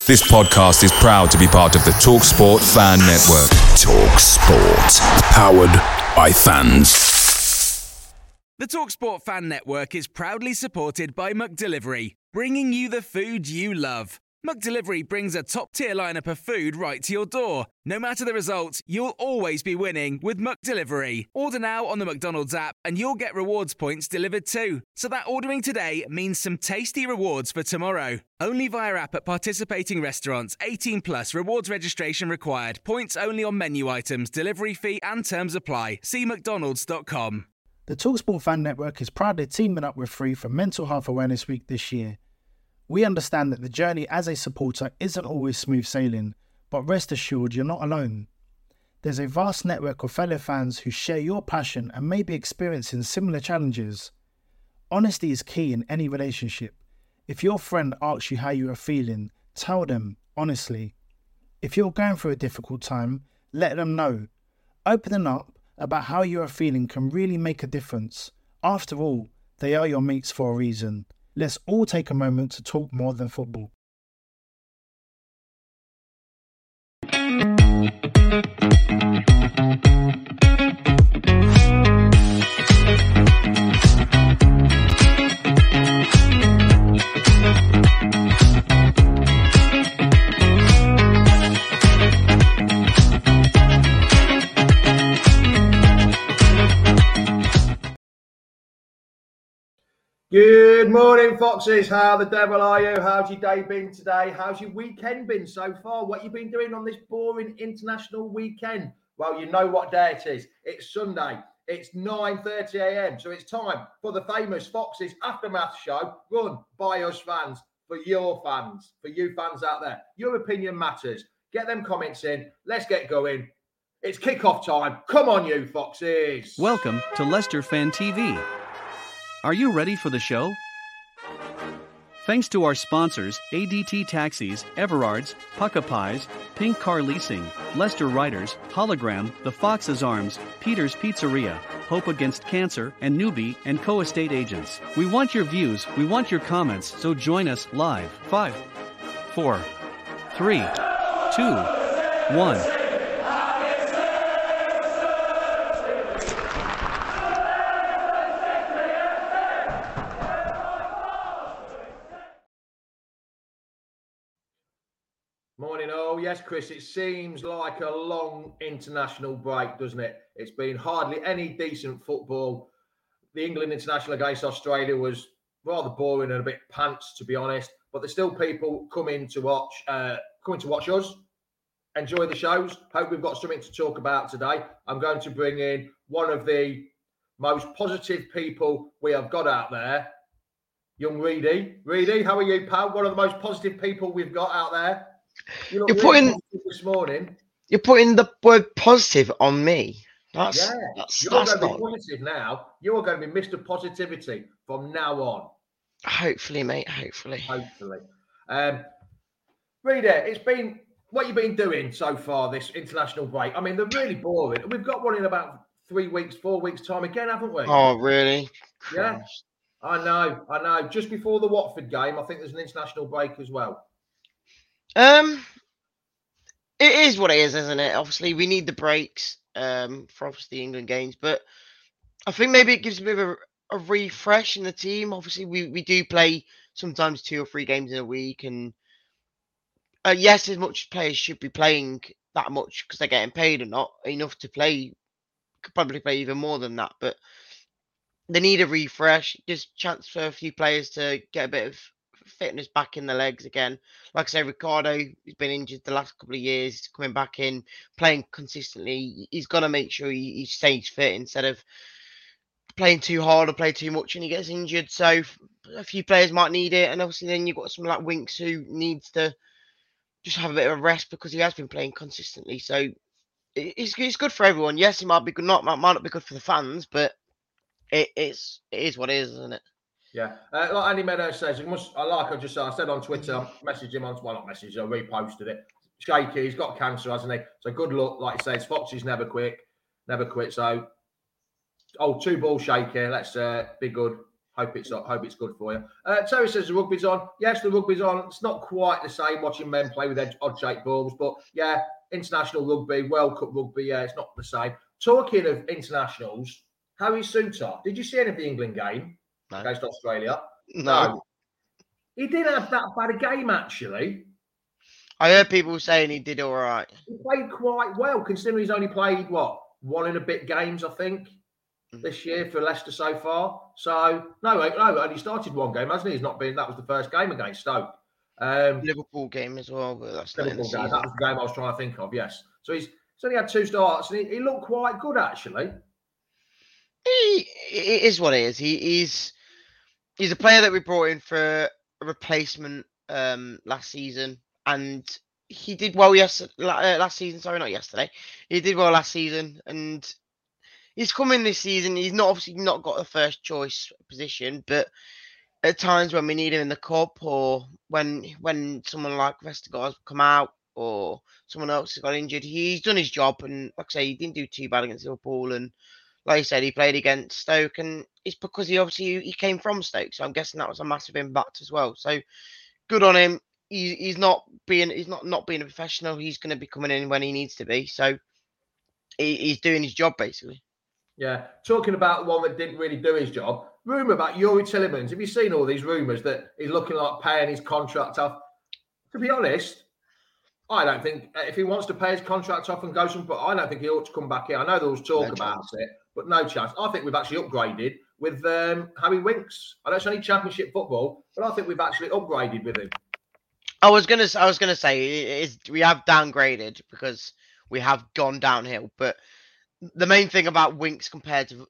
This podcast is proud to be part of the TalkSport Fan Network. TalkSport. Powered by fans. The TalkSport Fan Network is proudly supported by McDelivery, bringing you the food you love. McDelivery brings a top-tier lineup of food right to your door. No matter the result, you'll always be winning with McDelivery. Order now on the McDonald's app and you'll get rewards points delivered too. So that ordering today means some tasty rewards for tomorrow. Only via app at participating restaurants. 18 plus. Rewards registration required. Points only on menu items. Delivery fee and terms apply. See mcdonalds.com. The TalkSport Fan Network is proudly teaming up with Free for Mental Health Awareness Week this year. We understand that the journey as a supporter isn't always smooth sailing, but rest assured you're not alone. There's a vast network of fellow fans who share your passion and may be experiencing similar challenges. Honesty is key in any relationship. If your friend asks you how you are feeling, tell them honestly. If you're going through a difficult time, let them know. Opening up about how you are feeling can really make a difference. After all, they are your mates for a reason. Let's all take a moment to talk more than football. Good morning, Foxes. How the devil are you? How's your day been today? How's your weekend been so far? What you been doing on this boring international weekend? Well, you know what day it is. It's Sunday. It's 9:30 a.m. So it's time for the famous Foxes Aftermath show run by us fans, for your fans, for you fans out there. Your opinion matters. Get them comments in. Let's get going. It's kickoff time. Come on, you Foxes. Welcome to Leicester Fan TV. Are you ready for the show? Thanks to our sponsors, ADT Taxis, Everards, Pucka Pies, Pink Car Leasing, Leicester Riders, Hologram, The Fox's Arms, Peter's Pizzeria, Hope Against Cancer, and Newbie & Co. Estate Agents. We want your views, we want your comments, so join us live. 5, 4, 3, 2, 1. Morning, all. Yes, Chris, it seems like a long international break, doesn't it? It's been hardly any decent football. The England international against Australia was rather boring and a bit pants, to be honest. But there's still people coming to watch us, enjoy the shows. Hope we've got something to talk about today. I'm going to bring in one of the most positive people we have got out there, young Reedy. Reedy, how are you, pal? One of the most positive people we've got out there. You're putting this morning. You're putting the word positive on me. You're going to be positive now. You are going to be Mr. Positivity from now on. Hopefully, mate. Hopefully. Reader, it's been what you've been doing so far this international break. I mean, they're really boring. We've got one in about 3 weeks, 4 weeks time again, haven't we? Oh, really? Yeah. I know. Just before the Watford game, I think there's an international break as well. It is what it is, isn't it? Obviously, we need the breaks for obviously the England games, but I think maybe it gives a bit of a refresh in the team. Obviously, we do play sometimes 2 or 3 games in a week, and yes, as much as players should be playing that much because they're getting paid or not enough to play, could probably play even more than that, but they need a refresh. Just chance for a few players to get a bit of fitness back in the legs again. Like I say, Ricardo, he's been injured the last couple of years. He's coming back in, playing consistently. He's got to make sure he stays fit instead of playing too hard or play too much and he gets injured. So a few players might need it. And obviously then you've got someone like Winks who needs to just have a bit of a rest because he has been playing consistently. So it's good for everyone. Yes, it might be good, might not be good for the fans, but it is what it is, isn't it? Yeah, like Andy Meadows says, I said on Twitter, I messaged him I reposted it. Shaky, he's got cancer, hasn't he? So good luck, like he says, Foxy's never quit. So, 2 ball Shaky, let's be good. Hope it's good for you. Terry says the rugby's on. Yes, the rugby's on. It's not quite the same watching men play with odd-shaped balls, but yeah, international rugby, World Cup rugby, yeah, it's not the same. Talking of internationals, Harry Souttar, did you see any of the England game against Australia? No. He didn't have that bad a game, actually. I heard people saying he did all right. He played quite well, considering he's only played, one and a bit games, I think, this year for Leicester so far. So, no, only started one game, hasn't he? That was the first game against Stoke. Liverpool game as well, but that's not in the season. That was the game I was trying to think of, yes. So he's only had 2 starts, and he looked quite good, actually. It is what it is. He's a player that we brought in for a replacement last season, and he did well last season. Sorry, not yesterday. He did well last season, and he's coming this season. He's obviously not got the first choice position, but at times when we need him in the cup, or when someone like Vestergaard's come out, or someone else has got injured, he's done his job. And like I say, he didn't do too bad against Liverpool, and like you said, he played against Stoke, and it's because he came from Stoke, so I'm guessing that was a massive impact as well. So good on him. He's not being a professional. He's going to be coming in when he needs to be. So he's doing his job basically. Yeah, talking about one that didn't really do his job. Rumour about Youri Tielemans. Have you seen all these rumours that he's looking like paying his contract off? To be honest, I don't think if he wants to pay his contract off and go but I don't think he ought to come back here. I know there was talk about it, but no chance. I think we've actually upgraded with Harry Winks. I know it's only Championship football, but I think we've actually upgraded with him. I was gonna say we have downgraded because we have gone downhill. But the main thing about Winks compared to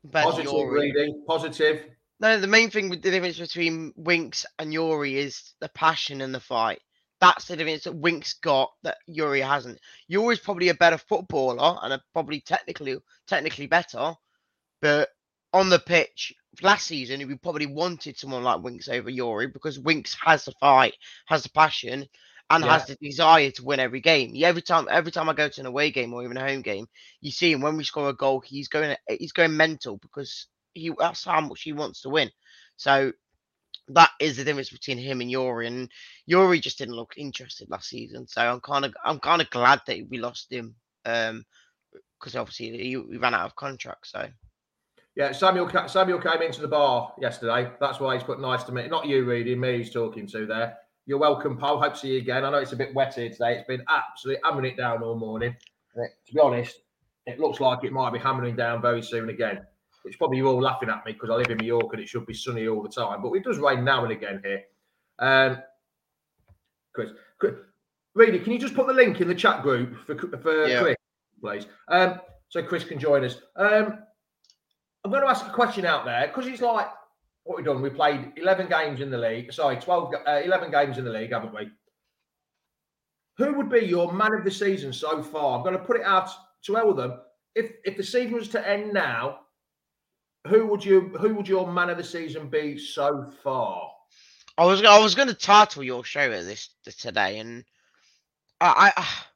Youri, positive. No, the main thing with the difference between Winks and Youri is the passion and the fight. That's the difference that Winks got that Youri hasn't. Youri's probably a better footballer and probably technically better, but on the pitch last season, we probably wanted someone like Winks over Youri because Winks has the fight, has the passion, and has the desire to win every game. Every time I go to an away game or even a home game, you see him when we score a goal, he's going mental because that's how much he wants to win. So that is the difference between him and Youri, and Youri just didn't look interested last season. So I'm kind of glad that we lost him because obviously he ran out of contract. So yeah, Samuel came into the bar yesterday. That's why he's put nice to me. Not you, Reedy, me he's talking to there. You're welcome, pal. Hope to see you again. I know it's a bit wet here today. It's been absolutely hammering it down all morning. To be honest, it looks like it might be hammering down very soon again. Which probably you're all laughing at me because I live in New York and it should be sunny all the time. But it does rain now and again here. Chris, Reedy, can you just put the link in the chat group for Chris, please? So Chris can join us. I'm going to ask a question out there because it's like, what we've done, we played 11 games in the league. Sorry, 11 games in the league, haven't we? Who would be your man of the season so far? I'm going to put it out to all of them. If the season was to end now, who would your man of the season be so far? I was going to title your show at this today, and I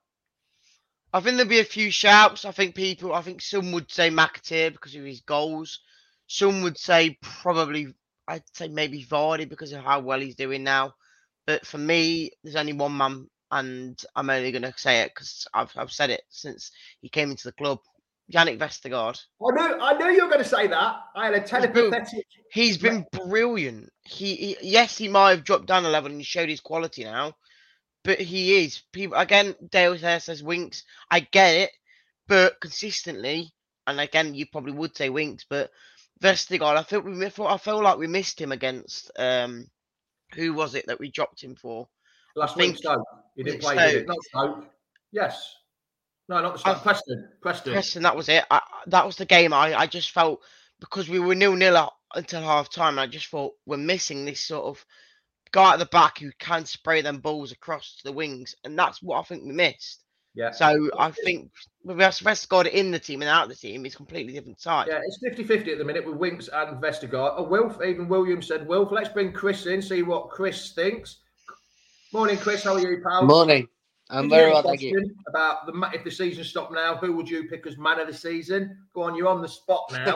think there'll be a few shouts. I think some would say McAteer because of his goals. Some would say I'd say maybe Vardy because of how well he's doing now. But for me, there's only one man, and I'm only going to say it because I've said it since he came into the club. Yannick Vestergaard. I knew you were going to say that. I had a telepathetic. He's been brilliant. He might have dropped down a level and he showed his quality now, but he is. People again. Dale there says Winks. I get it, but consistently, and again, you probably would say Winks, but Vestergaard. I felt like we missed him against. Who was it that we dropped him for? Last week, Stoke. He didn't play, did it? Not Stoke. Yes. No, not Stoke. Preston. That was it. That was the game. I just felt because we were 0-0 until half time. I just thought we're missing this sort of guy at the back who can spray them balls across to the wings, and that's what I think we missed. Yeah. So I think with Vestergaard in the team and out of the team, it's completely different side. Yeah, it's 50-50 at the minute with Winks and Vestergaard. Even William said, Wilf, let's bring Chris in, see what Chris thinks. Morning, Chris. How are you, pal? Morning. I'm very well, thank you. About if the season stopped now, who would you pick as man of the season? Go on, you're on the spot now.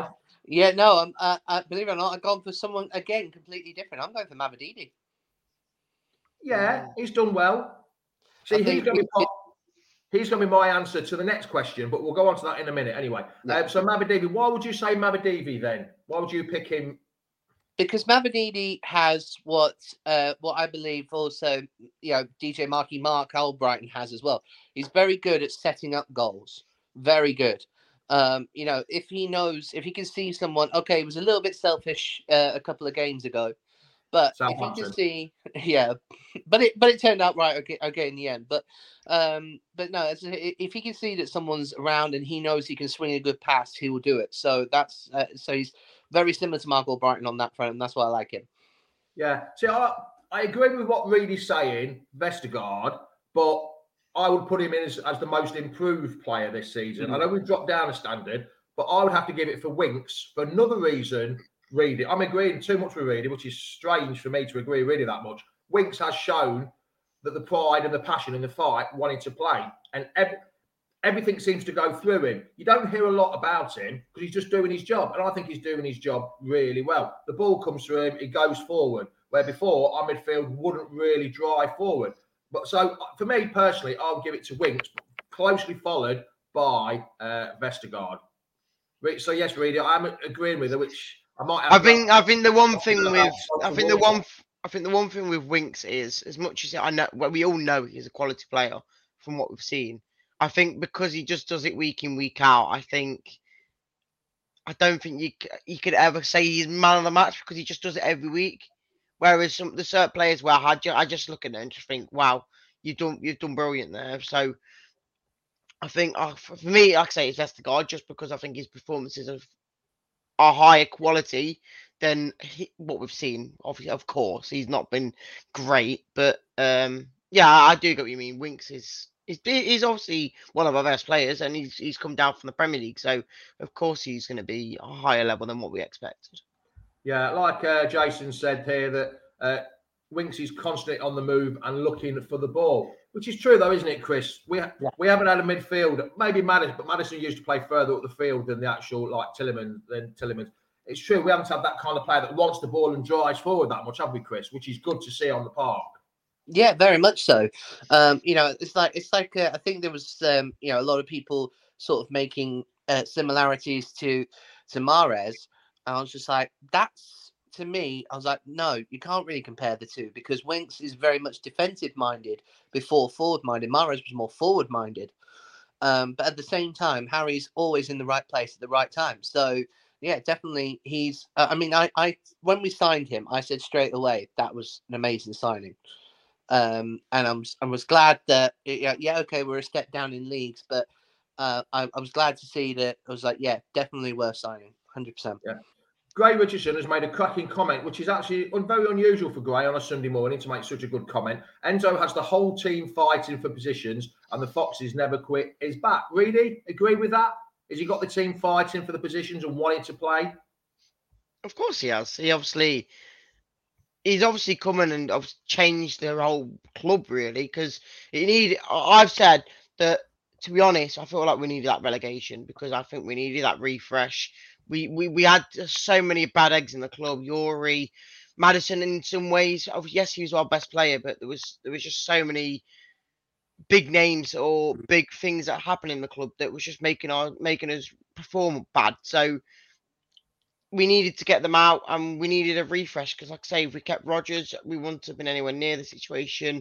Yeah, no, I believe it or not, I've gone for someone again completely different. I'm going for Mavididi. Yeah, he's done well. See, he's going to be my answer to the next question, but we'll go on to that in a minute anyway. Yeah. So Mavididi, why would you say Mavididi then? Why would you pick him? Because Mavididi has what I believe also, DJ Marky Mark Albrighton has as well. He's very good at setting up goals. Very good. If he can see someone, okay, he was a little bit selfish a couple of games ago, but if he can see, but it turned out right okay in the end. But no, if he can see that someone's around and he knows he can swing a good pass, he will do it. So that's so he's very similar to Mark Albrighton on that front, and that's why I like him. Yeah, see, I agree with what Reedy's saying, Vestergaard, but I would put him in as the most improved player this season. Mm-hmm. I know we've dropped down a standard, but I would have to give it for Winks for another reason. Reedy, I'm agreeing too much with Reedy, which is strange for me to agree really that much. Winks has shown that the pride and the passion in the fight, wanting to play, and everything seems to go through him. You don't hear a lot about him because he's just doing his job, and I think he's doing his job really well. The ball comes through him, he goes forward, where before our midfield wouldn't really drive forward. But so for me personally, I'll give it to Winks, closely followed by Vestergaard. So yes, Reedy, I'm agreeing with her, which I might have. I think the one thing with Winks is, as much as I know, well, we all know he's a quality player from what we've seen. I think because he just does it week in, week out, I don't think you could ever say he's man of the match because he just does it every week. Whereas the certain players where I just look at it and just think, wow, you've done brilliant there. So I think for me, like I say, it's Vestergaard just because I think his performances are higher quality than what we've seen. Obviously, of course, he's not been great, but yeah, I do get what you mean. Winks He's obviously one of our best players, and he's come down from the Premier League, so of course he's going to be a higher level than what we expected. Yeah, like Jason said here, that Winks is constantly on the move and looking for the ball, which is true though, isn't it, Chris? We haven't had a midfield, maybe Maddison, but Maddison used to play further up the field than the actual Tielemans. It's true, we haven't had that kind of player that wants the ball and drives forward that much, have we, Chris? Which is good to see on the park. Yeah, very much so. It's like I think there was a lot of people sort of making similarities to Mahrez. And I was just like, that's to me. I was like, no, you can't really compare the two because Winks is very much defensive minded before forward minded. Mahrez was more forward minded. But at the same time, Harry's always in the right place at the right time. So yeah, definitely he's. I when we signed him, I said straight away that was an amazing signing. And I was glad that okay, we're a step down in leagues, but I was glad to see that. I was like, yeah, definitely worth signing, 100%. Yeah. Gray Richardson has made a cracking comment, which is actually very unusual for Gray on a Sunday morning to make such a good comment. Enzo has the whole team fighting for positions, and the Foxes never quit. Is back. Reedy, agree with that? Has he got the team fighting for the positions and wanting to play? Of course he has. He's obviously come in and changed the whole club, really, because I've said that, to be honest, I feel like we needed that relegation because I think we needed that refresh. We had so many bad eggs in the club. Yuri, Maddison, in some ways, yes, he was our best player, but there was just so many big names or big things that happened in the club that was just making us perform bad. So we needed to get them out and we needed a refresh because, like I say, if we kept Rodgers, we wouldn't have been anywhere near the situation.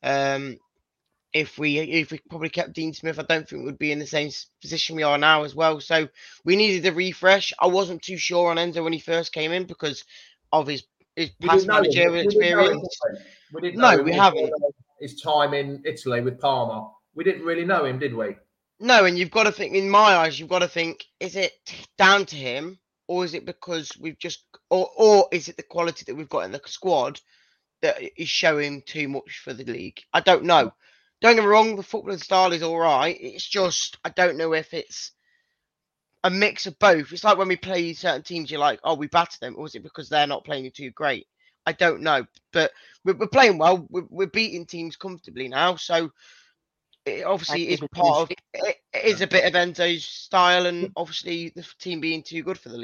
If we probably kept Dean Smith, I don't think we'd be in the same position we are now as well. So we needed a refresh. I wasn't too sure on Enzo when he first came in because of his past managerial experience. We haven't. His time in Italy with Parma, we didn't really know him, did we? No, and you've got to think, in my eyes, is it down to him? Or is it because we've just, or is it the quality that we've got in the squad that is showing too much for the league? I don't know. Don't get me wrong, the footballing style is all right. It's just, I don't know if it's a mix of both. It's like when we play certain teams, you're like, oh, we batter them. Or is it because they're not playing too great? I don't know. But we're playing well. We're beating teams comfortably now. So it obviously is part of it is a bit of Enzo's style and obviously the team being too good for the league.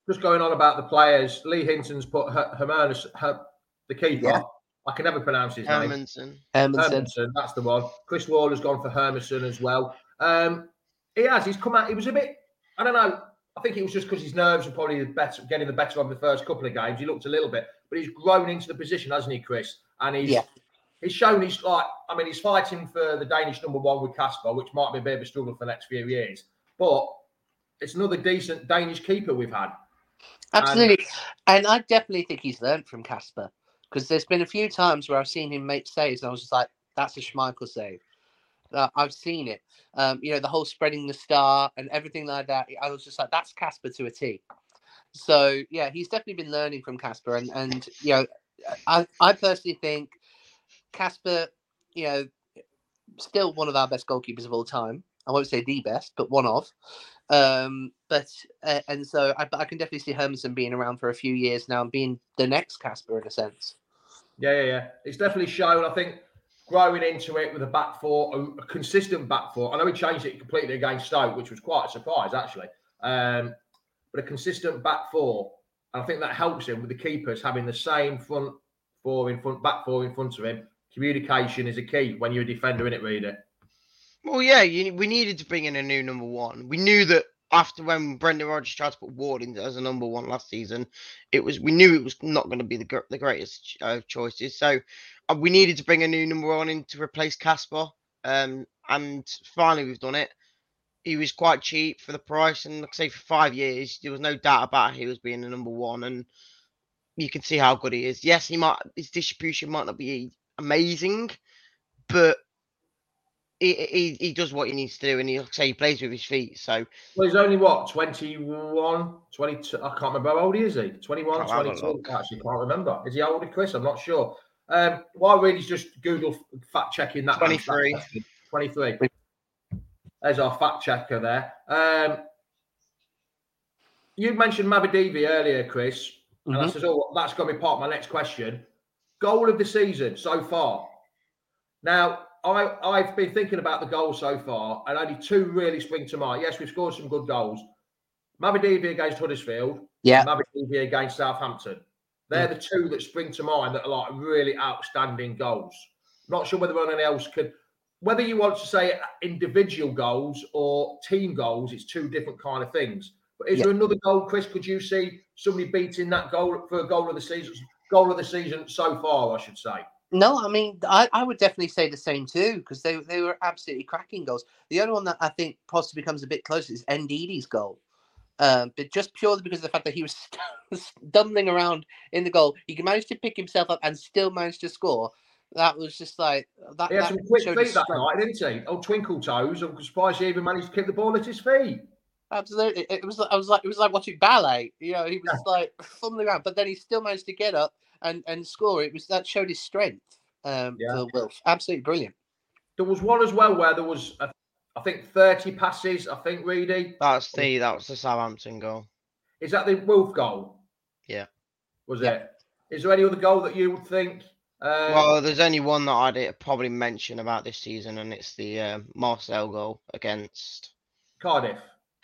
just going on about the players, Lee Hinton's put the keeper. Yeah. I can never pronounce his name. Hermansen. That's the one. Chris Waller's gone for Hermansen as well. He's come out. He was a bit, I don't know. I think it was just because his nerves were probably getting the better of the first couple of games. He looked a little bit, but he's grown into the position, hasn't he, Chris? And he's shown he's fighting for the Danish number one with Kasper, which might be a bit of a struggle for the next few years. But it's another decent Danish keeper we've had. Absolutely. And I definitely think he's learned from Kasper, because there's been a few times where I've seen him make saves and I was just like, that's a Schmeichel save. I've seen it. The whole spreading the star and everything like that. I was just like, that's Kasper to a T. So, yeah, he's definitely been learning from Kasper. And I personally think Kasper, still one of our best goalkeepers of all time. I won't say the best, but one of. And so I can definitely see Hermansen being around for a few years now and being the next Kasper in a sense. Yeah. It's definitely shown, I think, growing into it with a back four, a consistent back four. I know he changed it completely against Stoke, which was quite a surprise, actually. But a consistent back four. And I think that helps him with the keepers having the same back four in front of him. Communication is a key when you're a defender, innit, Reader? Well, yeah, we needed to bring in a new number one. We knew that after when Brendan Rodgers tried to put Ward in as a number one last season, we knew it was not going to be the greatest choices. So we needed to bring a new number one in to replace Kasper. And finally, we've done it. He was quite cheap for the price, and like I say, for 5 years, there was no doubt about he was being the number one, and you can see how good he is. Yes, his distribution might not be amazing, but he does what he needs to do, and he plays with his feet. So he's only 21, 22. I can't remember how old he is. 21, 22. Actually, can't remember. Is he older, Chris? I'm not sure. While Reedy's just Google fact checking that. 23. 23. There's our fact checker there. You mentioned Mavididi earlier, Chris, and I said, that's going to be part of my next question. Goal of the season so far. Now, I've been thinking about the goals so far, and only two really spring to mind. Yes, we've scored some good goals. Mavididi against Huddersfield, Mavididi against Southampton. They're the two that spring to mind that are like really outstanding goals. Not sure whether anyone else could, whether you want to say individual goals or team goals, it's two different kind of things. But is there another goal, Chris? Could you see somebody beating that goal for a goal of the season? Goal of the season so far, I should say. No, I mean, I would definitely say the same too, because they were absolutely cracking goals. The only one that I think possibly becomes a bit closer is Ndidi's goal. But just purely because of the fact that he was stumbling around in the goal. He managed to pick himself up and still managed to score. That was just like... He had some quick feet that night, didn't he? Oh, twinkle toes. I'm surprised he even managed to keep the ball at his feet. Absolutely. It was like watching ballet. He was like fumbling around, but then he still managed to get up and score. That showed his strength for Wilf. Absolutely brilliant. There was one as well where there was, I think, 30 passes. I think, Reedy. That was the Southampton goal. Is that the Wilf goal? Yeah. Was it? Is there any other goal that you would think? Well, there's only one that I'd probably mention about this season, and it's the Marcel goal against Cardiff.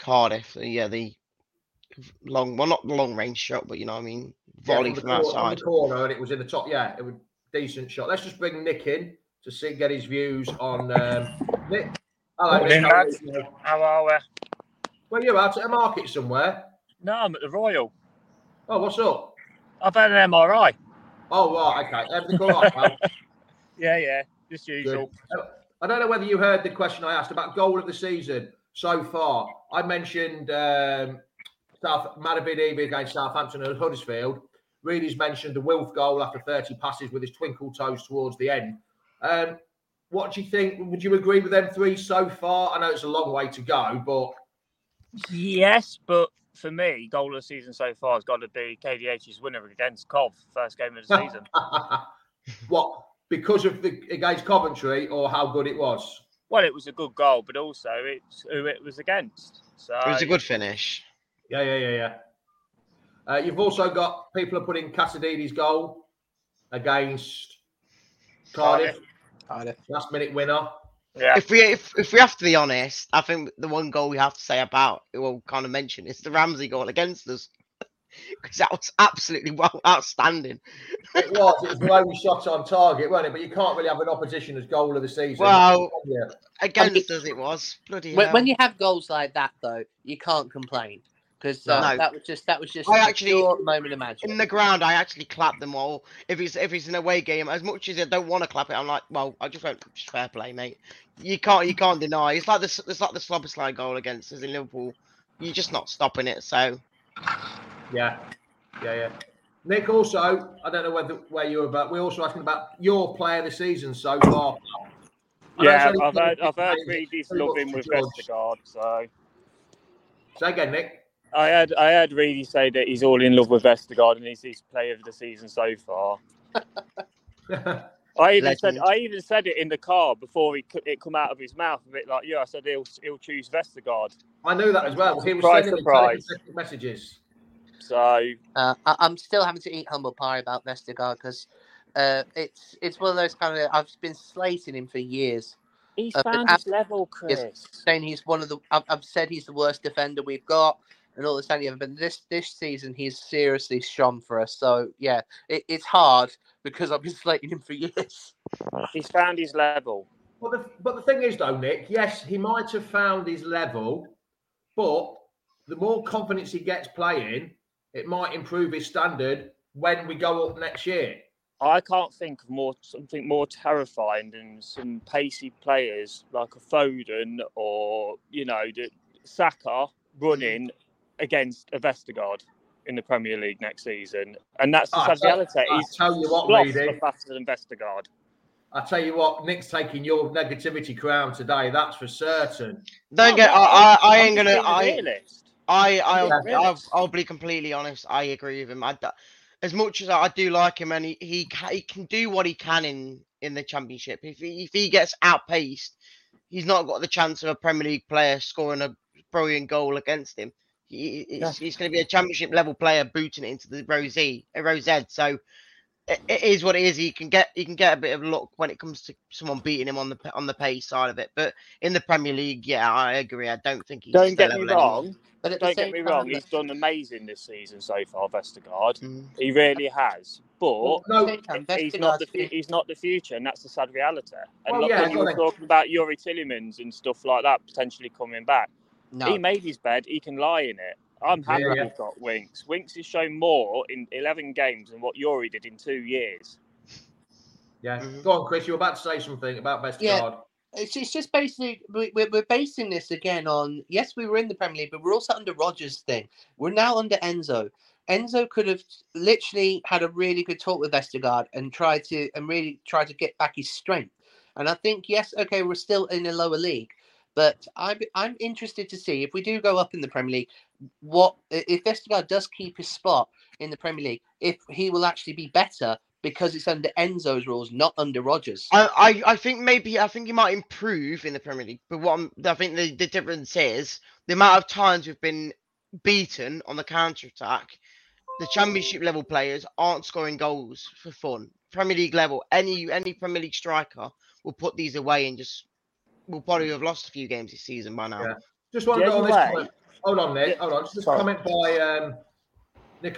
The long, well, not the long range shot, but you know what I mean, volley from outside. The corner, and it was in the top. Yeah, it was a decent shot. Let's just bring Nick in to get his views on Nick. Hello, Nick. How are we? Well, you're out at a market somewhere. No, I'm at the Royal. Oh, what's up? I've had an MRI. Oh, right, okay. Everything all right, pal? Yeah, just usual. Good. I don't know whether you heard the question I asked about goal of the season so far. I mentioned Mavididi against Southampton and Huddersfield. Reedy's mentioned the Wilf goal after 30 passes with his twinkle toes towards the end. What do you think? Would you agree with them three so far? I know it's a long way to go, but... Yes, but for me, goal of the season so far has got to be KDH's winner against Cov, first game of the season. What? Because of against Coventry, or how good it was? Well, it was a good goal, but also it's who it was against. So it was a good finish. Yeah. You've also got people are putting Casadidi's goal against Cardiff. Last minute winner. Yeah. If we have to be honest, I think the one goal we have to say about, we'll kind of mention, is the Ramsey goal against us. because that was absolutely outstanding. It was the only shot on target, wasn't it? But you can't really have an opposition as goal of the season. Well, Yeah. against us it was. Bloody hell. When you have goals like that, though, you can't complain because that was just a pure moment of magic. In the ground, I actually clap them all. If it's an away game, as much as I don't want to clap it, I'm like, well, I just won't. Just fair play, mate. You can't deny. It's like the Slobberslide goal against us in Liverpool. You're just not stopping it. So. Yeah. Nick, also, I don't know where you were, but we're also asking about your player of the season so far. Yeah, I've heard Reedy's loving with Vestergaard. So. Say again, Nick. I heard Reedy say that he's all in love with Vestergaard and he's his player of the season so far. I even said it in the car before it come out of his mouth. A bit like, I said he'll choose Vestergaard. I knew that as well. He was sending messages. So I'm still having to eat humble pie about Vestergaard because it's one of those kind of. I've been slating him for years. He's found his level, Chris. Saying he's one of the. I've said he's the worst defender we've got, and all this and the other. But this season, he's seriously shone for us. So yeah, it's hard because I've been slating him for years. He's found his level. But the thing is, though, Nick, yes, he might have found his level, but the more confidence he gets playing, it might improve his standard when we go up next year. I can't think of something more terrifying than some pacey players like a Foden or Saka running against a Vestergaard in the Premier League next season, and that's the reality. He's faster than Vestergaard. I tell you what, Nick's taking your negativity crown today. That's for certain. I ain't gonna. I'll be completely honest. I agree with him. As much as I do like him, and he can do what he can in the Championship. If he gets outpaced, he's not got the chance of a Premier League player scoring a brilliant goal against him. He's going to be a Championship level player booting it into the Rosette. So it is what it is. He can get a bit of luck when it comes to someone beating him on the pace side of it. But in the Premier League, yeah, I agree. I don't think he's. Don't get me wrong. But don't get me wrong, he's done amazing this season so far, Vestergaard. He really has. But he's not the future, and that's the sad reality. And when you were talking about Yuri Tillemans and stuff like that potentially coming back, he made his bed, he can lie in it. I'm happy we've got Winks. Winks has shown more in 11 games than what Yuri did in 2 years. Yeah. Go on, Chris, you were about to say something about Vestergaard. Yeah. It's just basically we're basing this again on yes, we were in the Premier League, but we're also under Rodgers' thing. We're now under Enzo. Enzo could have literally had a really good talk with Vestergaard and really try to get back his strength. And I think we're still in a lower league, but I'm interested to see if we do go up in the Premier League, what if Vestergaard does keep his spot in the Premier League, if he will actually be better. Because it's under Enzo's rules, not under Rodgers. I think he might improve in the Premier League. But I think the difference is the amount of times we've been beaten on the counter-attack. The Championship level players aren't scoring goals for fun. Premier League level, any Premier League striker will put these away and will probably have lost a few games this season by now. Yeah. Just want to go on this comment. Hold on, Nick. Hold on. Just a comment by Nick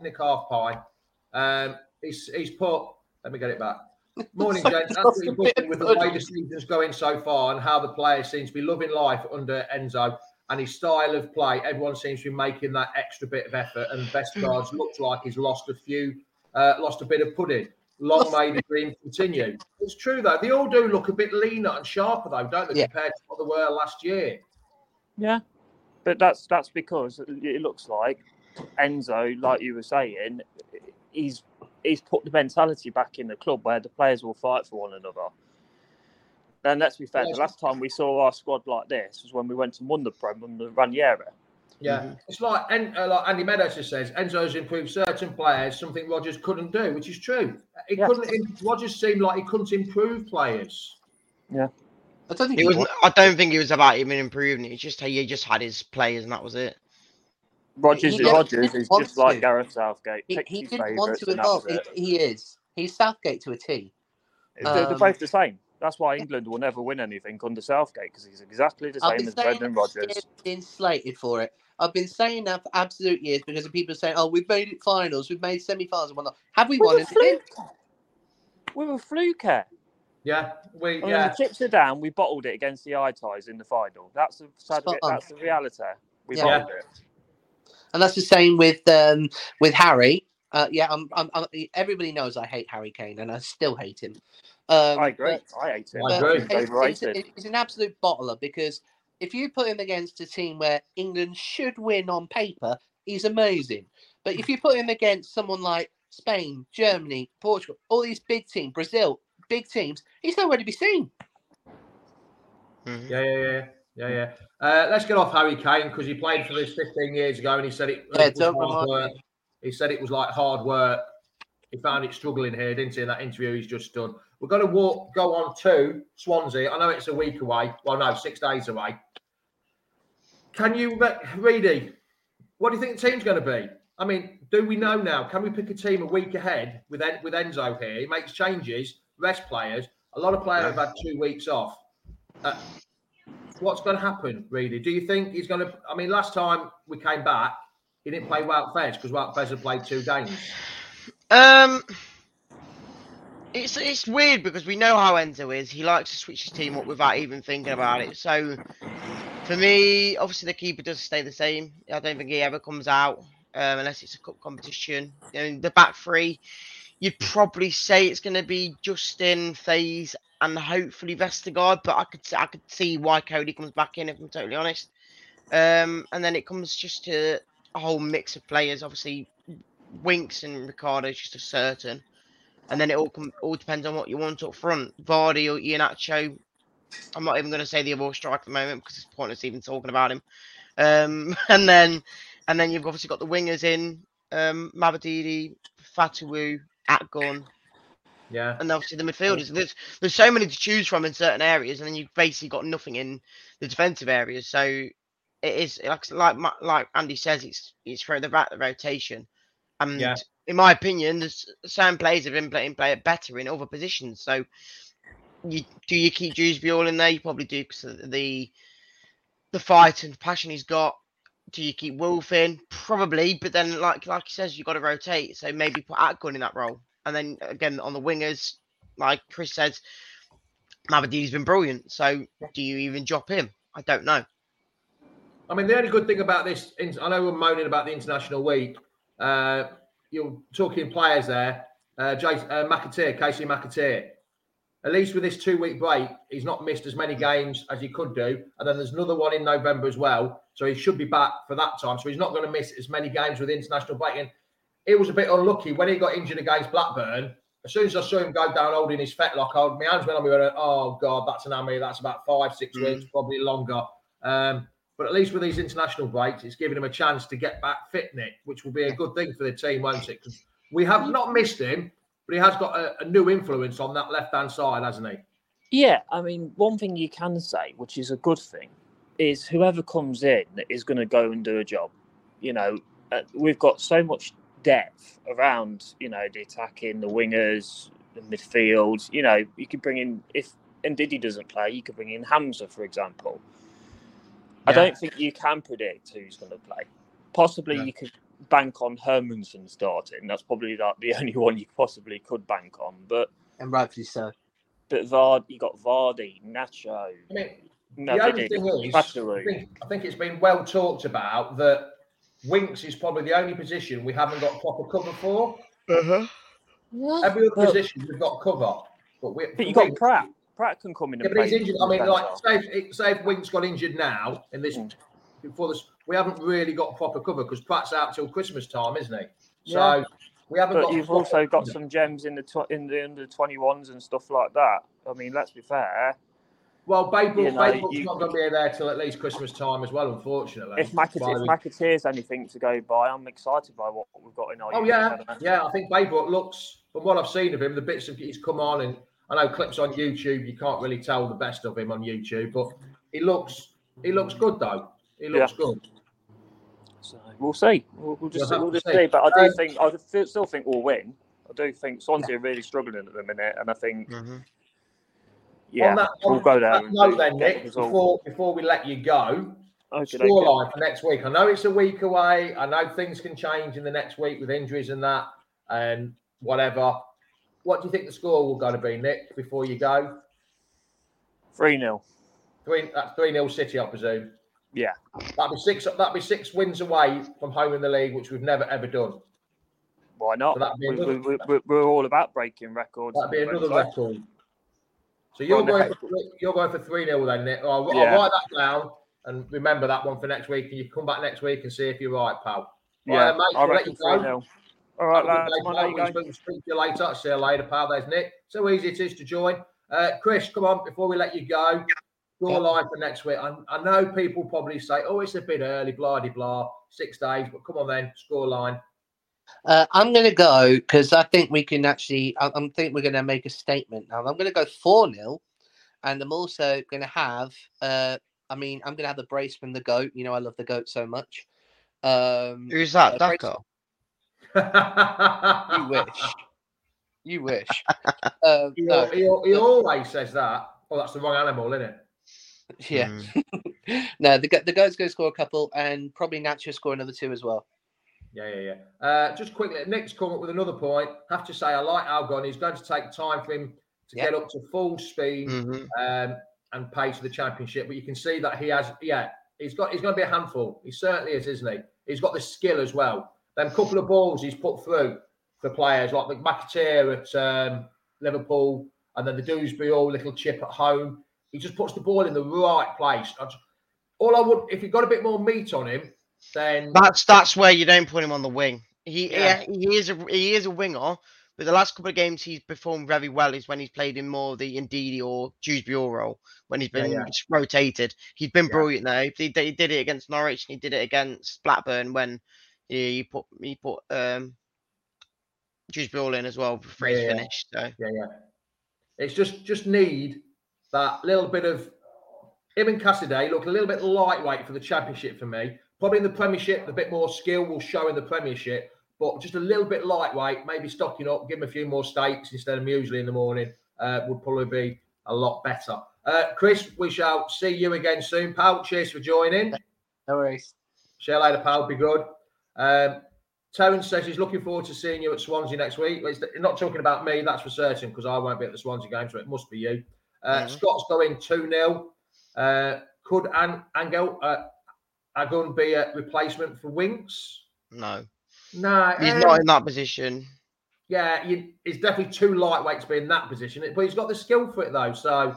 Half-Pie. He's put. Let me get it back. Morning, gents. Absolutely buzzing with the way the season's going so far and how the players seem to be loving life under Enzo and his style of play. Everyone seems to be making that extra bit of effort, and Vestergaard looks like he's lost a bit of pudding. Long may the dream continue. It's true though; they all do look a bit leaner and sharper though, don't they, compared to what they were last year? Yeah, but that's because it looks like Enzo, like you were saying, he's put the mentality back in the club where the players will fight for one another. And let's be fair, the last time we saw our squad like this was when we went and won the Prem under Ranieri. Yeah, It's like Andy Meadows just says, Enzo's improved certain players, something Rodgers couldn't do, which is true. Rodgers seemed like he couldn't improve players. Yeah. I don't think it was about him improving. It's just he just had his players and that was it. Rodgers is just like Gareth Southgate. He didn't want to evolve. He is. He's Southgate to a T. They're both the same. That's why England will never win anything under Southgate, because he's exactly the same as Brendan Rodgers. Been slated for it. I've been saying that for absolute years because of people saying, "Oh, we've made it finals, we've made semi-finals and whatnot." Have we won anything? We were fluke. Yeah, the chips are down. We bottled it against the Eye-Ties in the final. That's the reality. We bottled it. And that's the same with Harry. Everybody knows I hate Harry Kane, and I still hate him. I agree. I hate him. He's an absolute bottler because if you put him against a team where England should win on paper, he's amazing. But if you put him against someone like Spain, Germany, Portugal, all these big teams, Brazil, big teams, he's nowhere to be seen. Yeah. Let's get off Harry Kane because he played for this 15 years ago and he said it was hard work. He said it was like hard work. He found it struggling here, didn't he, in that interview he's just done. We're going to go on to Swansea. I know it's a week away. Well, no, 6 days away. Can you, Reedy, what do you think the team's going to be? I mean, do we know now? Can we pick a team a week ahead with Enzo here? He makes changes, rest players. A lot of players have had 2 weeks off. What's going to happen, Reedy? Do you think he's going to... I mean, last time we came back, he didn't play Wout Faes because Wout Faes had played 2 games. It's weird because we know how Enzo is. He likes to switch his team up without even thinking about it. So, for me, obviously the keeper does stay the same. I don't think he ever comes out unless it's a cup competition. The back three, you'd probably say it's going to be Justin, Faes, and hopefully Vestergaard. But I could see why Cody comes back in, if I'm totally honest. And then it comes just to a whole mix of players. Obviously, Winks and Ricardo is just a certain. And then it all depends on what you want up front. Vardy or Iheanacho. I'm not even going to say the other striker at the moment because it's pointless even talking about him. And then you've obviously got the wingers in Mabadidi, Fatawu, Atgun. Yeah. And obviously the midfielders. There's so many to choose from in certain areas, and then you've basically got nothing in the defensive areas. So it is like Andy says, it's for the rotation. And in my opinion, there's certain players have been playing better in other positions. So do you keep Dewsbury all in there? You probably do because of the fight and passion he's got. Do you keep Wolf in? Probably, but then like he says, you've got to rotate. So maybe put Atgun in that role. And then again on the wingers, like Chris says, Mabadi's been brilliant. So do you even drop him? I don't know. I mean, the only good thing about this, I know we're moaning about the international week. You're talking players there. Casey McAteer. At least with this 2-week break, he's not missed as many games as he could do. And then there's another one in November as well. So he should be back for that time. So he's not going to miss as many games with the international break. And it was a bit unlucky when he got injured against Blackburn. As soon as I saw him go down holding his fetlock, my hands went on me. Oh, God, that's an hammy. That's about 5-6 weeks, probably longer. But at least with these international breaks, it's giving him a chance to get back fit, Nick, which will be a good thing for the team, won't it? Because we have not missed him, but he has got a new influence on that left-hand side, hasn't he? Yeah, I mean, one thing you can say, which is a good thing, is whoever comes in is going to go and do a job. You know, we've got so much depth around, you know, the attacking, the wingers, the midfield. You know, you could bring in, if Ndidi doesn't play, you could bring in Hamza, for example. I don't think you can predict who's going to play. Possibly you could bank on Hermansen starting. That's probably like the only one you possibly could bank on. And rightfully so. But you got Vardy, Nacho. I mean, the only thing is, I think it's been well talked about that Winks is probably the only position we haven't got proper cover for. Every other position we've got cover. But you've got Pratt. Pratt can come in and play. But he's injured. I mean, like, say if Winks got injured now in this before this, we haven't really got proper cover because Pratt's out till Christmas time, isn't he? So we haven't. But you've also got some gems in the under 21s and stuff like that. I mean, let's be fair. Well, Babel's not going to be there till at least Christmas time as well, unfortunately. If McAteer's anything to go by, I'm excited by what we've got in our. Oh yeah. I think Babel looks, from what I've seen of him, the bits of he's come on, and I know clips on YouTube. You can't really tell the best of him on YouTube, but he looks good though. He looks good. So we'll see. We'll just see. But I still think we'll win. I do think Swansea are really struggling at the minute, and I think. We'll go down. Then, Nick, before we let you go, Scoreline for next week. I know it's a week away. I know things can change in the next week with injuries and that and whatever. What do you think the score will going to be, Nick, before you go? 3-0. That's 3-0 City, I presume. Yeah. That'd be 6 wins away from home in the league, which we've never ever done. Why not? So we're all about breaking records. That'd be another record. So you're going for 3-0 then, Nick. I'll write that down and remember that one for next week. And you come back next week and see if you're right, pal. Yeah, mate, I'll let you go. 3-0. All right, lads. We'll speak to you later. See you later, pal. There's Nick. So easy it is to join. Chris, come on, before we let you go, scoreline for next week. I know people probably say, oh, it's a bit early, blah, blah, blah, 6 days, but come on then, scoreline. I'm going to go because I think we can actually, I think we're going to make a statement now. I'm going to go 4-0, and I'm also going to have, I'm going to have the brace from the GOAT. You know, I love the GOAT so much. Who's that, Daka? You wish. He always says that. Oh, that's the wrong animal, isn't it? Yeah. No, the GOAT's going to score a couple, and probably Nacho score another 2 as well. Yeah. Just quickly, Nick's come up with another point. Have to say, I like Algon. He's going to take time for him to get up to full speed and pace for the championship. But you can see that he has. Yeah, he's going to be a handful. He certainly is, isn't he? He's got the skill as well. Them couple of balls he's put through for players like the McAteer at Liverpool, and then the Dewsbury little chip at home. He just puts the ball in the right place. If he got a bit more meat on him, then that's where you don't put him on the wing. He is a winger, but the last couple of games he's performed very well is when he's played in more the Ndidi or Dewsbury role, when he's been rotated. He's been brilliant now. He did it against Norwich and he did it against Blackburn when he put Dewsbury in as well before he's finished. So it's just need that little bit of him and Cassidy look a little bit lightweight for the championship for me. Probably in the Premiership, a bit more skill will show in the Premiership, but just a little bit lightweight, maybe stocking up, give him a few more steaks instead of muesli in the morning would probably be a lot better. Chris, we shall see you again soon, pal. Cheers for joining. No worries. See you later, pal. Be good. Terence says he's looking forward to seeing you at Swansea next week. He's not talking about me, that's for certain, because I won't be at the Swansea game, so it must be you. Scott's going 2-0. Could Angel Agun be a replacement for Winks? No. He's not in that position. Yeah, he's definitely too lightweight to be in that position, but he's got the skill for it though. So,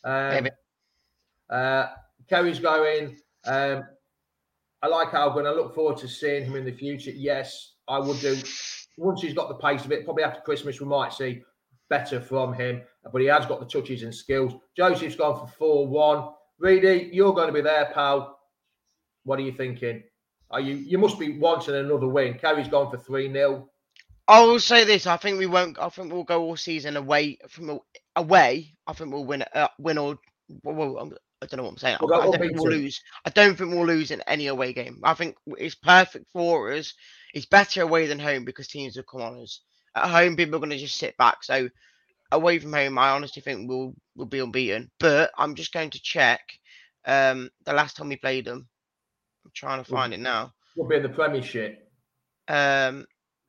Kerry's going. I like Alban. I look forward to seeing him in the future. Yes, I would do. Once he's got the pace of it, probably after Christmas, we might see better from him. But he has got the touches and skills. Joseph's gone for 4-1. Reedy, you're going to be there, pal. What are you thinking? You must be wanting another win. Kerry's gone for 3-0. I will say this: I think we won't. I think we'll go all season away. I think we'll win or. Well, I don't know what I'm saying. I don't think we'll lose. I don't think we'll lose in any away game. I think it's perfect for us. It's better away than home because teams will come on us. At home, people are going to just sit back. So away from home, I honestly think we'll be unbeaten. But I'm just going to check the last time we played them. I'm trying to find it now. We'll be in the Premiership. Premier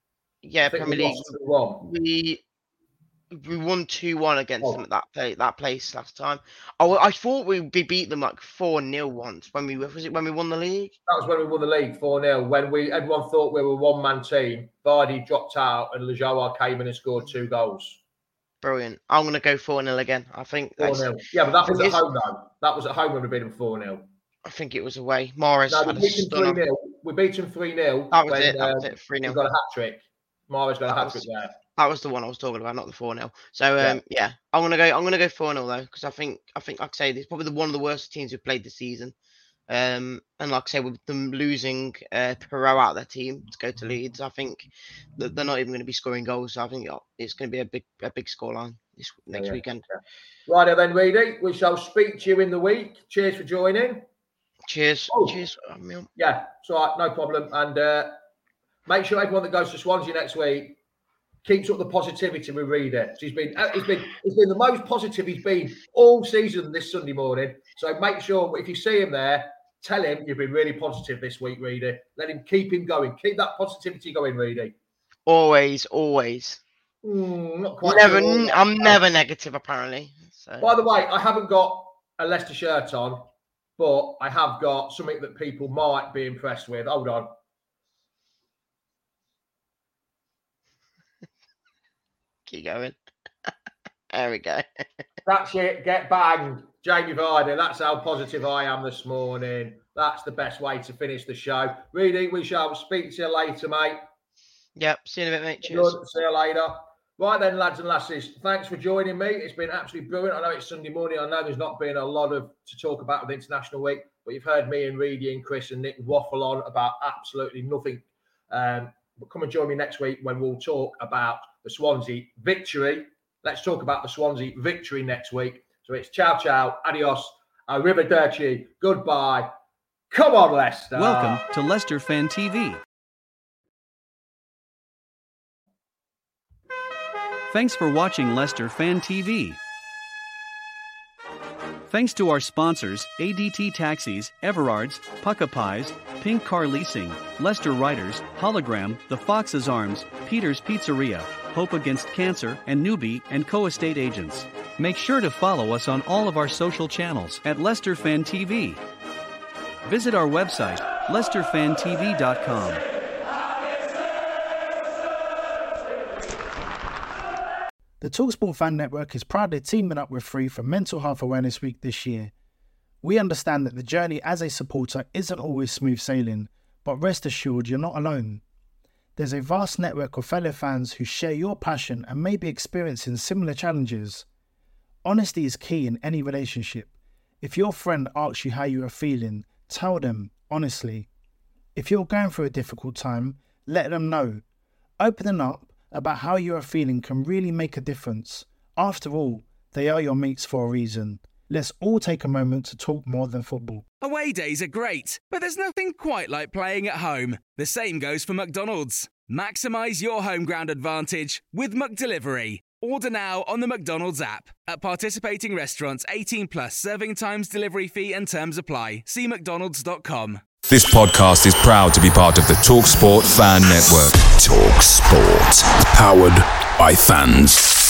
League. We won 2-1 against them at that place last time. I thought we beat them like 4-0 once when we won the league. That was when we won the league 4-0. When everyone thought we were a one-man team. Vardy dropped out and Lejoa came in and scored 2 goals. Brilliant. I'm going to go 4-0 again. I think 4-0. Yeah, but that was at home though. That was at home when we beat them 4-0. I think it was away. Morris had a stunner. We beat him 3-0. That was it. 3-0. We got a hat-trick. Morris got a hat-trick there. That was the one I was talking about, not the 4-0. So I'm gonna go 4-0 though, because I think like I say, this is probably one of the worst teams we've played this season. And like I say, with them losing Perot out of their team to go to Leeds, I think that they're not even going to be scoring goals. So I think it's going to be a big scoreline this next weekend. Yeah. Right then, Reedy, we shall speak to you in the week. Cheers for joining. Cheers. Cheers. Yeah, it's all right, no problem. And make sure everyone that goes to Swansea next week keeps up the positivity with Reedy. He's been the most positive he's been all season this Sunday morning. So make sure if you see him there, Tell him you've been really positive this week, Reedy. Let him keep him going. Keep that positivity going, Reedy. Always. Not quite never. sure. I'm never negative, apparently. So. By the way, I haven't got a Leicester shirt on, but I have got something that people might be impressed with. Hold on. Keep going. There we go. That's it. Get banged. Jamie Vardy. That's how positive I am this morning. That's the best way to finish the show. Reedy, we shall speak to you later, mate. Yep. See you in a bit, mate. Cheers. Good. See you later. Right then, lads and lasses, thanks for joining me. It's been absolutely brilliant. I know it's Sunday morning. I know there's not been a lot to talk about with International Week, but you've heard me and Reedy and Chris and Nick waffle on about absolutely nothing. But come and join me next week when we'll talk about the Swansea victory. Let's talk about the Swansea victory next week. So it's ciao, ciao, adios, arrivederci, goodbye. Come on, Leicester. Welcome to Leicester Fan TV. Thanks for watching Leicester Fan TV. Thanks to our sponsors, ADT Taxis, Everards, Pucka Pies, Pink Car Leasing, Leicester Riders, Hologram, The Fox's Arms, Peter's Pizzeria, Hope Against Cancer, and Newbie & Co. Estate Agents. Make sure to follow us on all of our social channels at Leicester Fan TV. Visit our website, leicesterfantv.com. The TalkSport Fan Network is proudly teaming up with Free for Mental Health Awareness Week this year. We understand that the journey as a supporter isn't always smooth sailing, but rest assured you're not alone. There's a vast network of fellow fans who share your passion and may be experiencing similar challenges. Honesty is key in any relationship. If your friend asks you how you are feeling, tell them honestly. If you're going through a difficult time, let them know. Opening up about how you are feeling can really make a difference. After all, they are your mates for a reason. Let's all take a moment to talk more than football. Away days are great, but there's nothing quite like playing at home. The same goes for McDonald's. Maximise your home ground advantage with McDelivery. Order now on the McDonald's app. At participating restaurants, 18 plus, serving times, delivery fee and terms apply. See mcdonalds.com. This podcast is proud to be part of the TalkSport Fan Network. TalkSport. Powered by fans.